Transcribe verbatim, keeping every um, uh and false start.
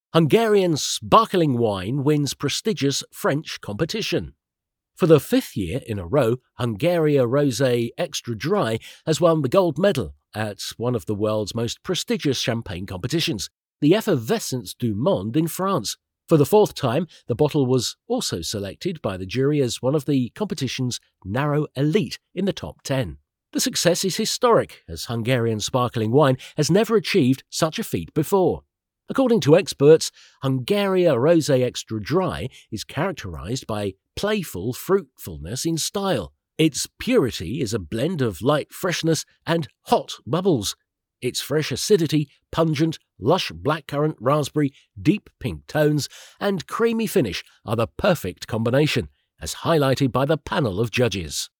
Hungarian sparkling wine wins prestigious French competition. For the fifth year in a row, Hungaria Rosé Extra Dry has won the gold medal at one of the world's most prestigious champagne competitions, the Effervescence du Monde in France. For the fourth time, the bottle was also selected by the jury as one of the competition's narrow elite in the top ten. The success is historic, as Hungarian sparkling wine has never achieved such a feat before. According to experts, Hungaria Rosé Extra Dry is characterized by playful fruitfulness in style. Its purity is a blend of light freshness and hot bubbles. Its fresh acidity, pungent, lush blackcurrant raspberry, deep pink tones, and creamy finish are the perfect combination, as highlighted by the panel of judges.